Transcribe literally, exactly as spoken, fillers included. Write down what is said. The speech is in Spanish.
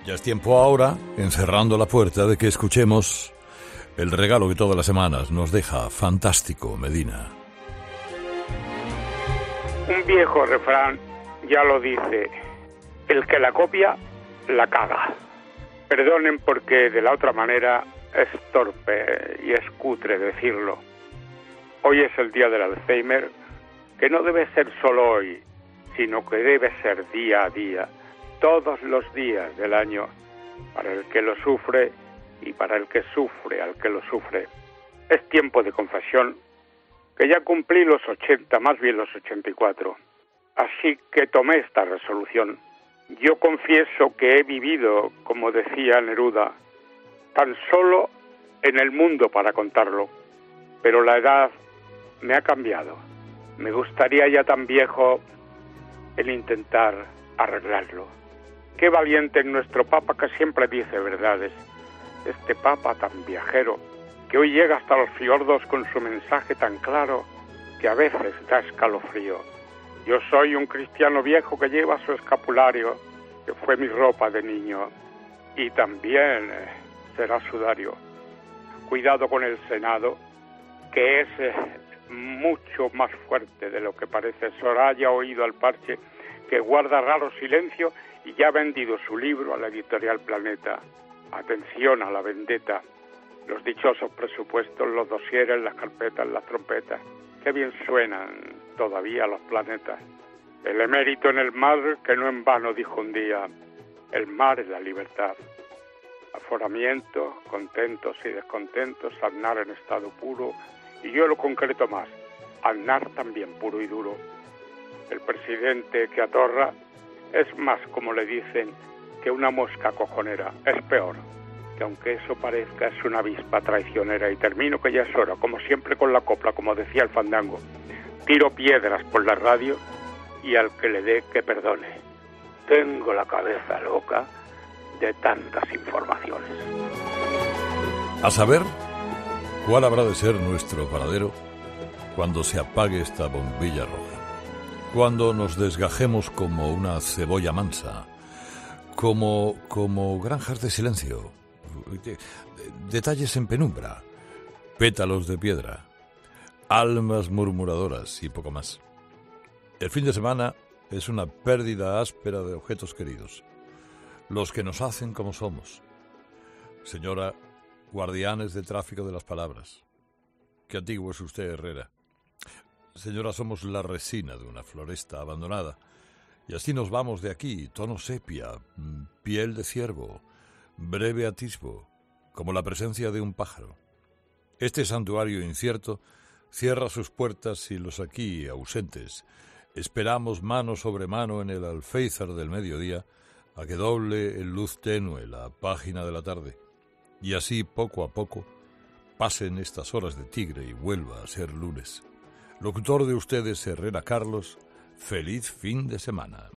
Ya es tiempo ahora, encerrando la puerta, de que escuchemos el regalo que todas las semanas nos deja Fantástico Medina. Un viejo refrán ya lo dice: el que la copia, la caga. Perdonen porque de la otra manera es torpe y es cutre decirlo. Hoy es el día del Alzheimer, que no debe ser solo hoy, sino que debe ser día a día, todos los días del año, para el que lo sufre y para el que sufre al que lo sufre. Es tiempo de confesión, que ya cumplí los ochenta, más bien los ochenta y cuatro. Así que tomé esta resolución. Yo confieso que he vivido, como decía Neruda, tan solo en el mundo para contarlo, pero la edad me ha cambiado. Me gustaría ya tan viejo el intentar arreglarlo. Qué valiente es nuestro Papa, que siempre dice verdades. Este Papa tan viajero, que hoy llega hasta los fiordos con su mensaje tan claro, que a veces da escalofrío. Yo soy un cristiano viejo que lleva su escapulario, que fue mi ropa de niño, y también eh, será sudario. Cuidado con el Senado, que es eh, mucho más fuerte de lo que parece. Soraya ha oído al parche, que guarda raro silencio y ya ha vendido su libro a la editorial Planeta. Atención a la vendetta. Los dichosos presupuestos, los dosieres, las carpetas, las trompetas. Qué bien suenan todavía los planetas. El emérito en el mar, que no en vano dijo un día: el mar es la libertad. Aforamientos, contentos y descontentos, Aznar en estado puro, y yo lo concreto más, Aznar también puro y duro. El presidente que atorra es más, como le dicen, que una mosca cojonera. Es peor, que aunque eso parezca, es una avispa traicionera. Y termino, que ya es hora, como siempre con la copla, como decía el fandango. Tiro piedras por la radio y al que le dé que perdone. Tengo la cabeza loca de tantas informaciones. A saber, ¿cuál habrá de ser nuestro paradero cuando se apague esta bombilla roja? Cuando nos desgajemos como una cebolla mansa, como, como granjas de silencio, de, de, detalles en penumbra, pétalos de piedra, almas murmuradoras y poco más. El fin de semana es una pérdida áspera de objetos queridos, los que nos hacen como somos. Señora, guardianes de tráfico de las palabras. Qué antiguo es usted, Herrera. Señora, somos la resina de una floresta abandonada. Y así nos vamos de aquí, tono sepia, piel de ciervo, breve atisbo, como la presencia de un pájaro. Este santuario incierto cierra sus puertas y los aquí ausentes esperamos mano sobre mano en el alféizar del mediodía a que doble en luz tenue la página de la tarde. Y así, poco a poco, pasen estas horas de tigre y vuelva a ser lunes. Locutor de ustedes, Herrera Carlos. Feliz fin de semana.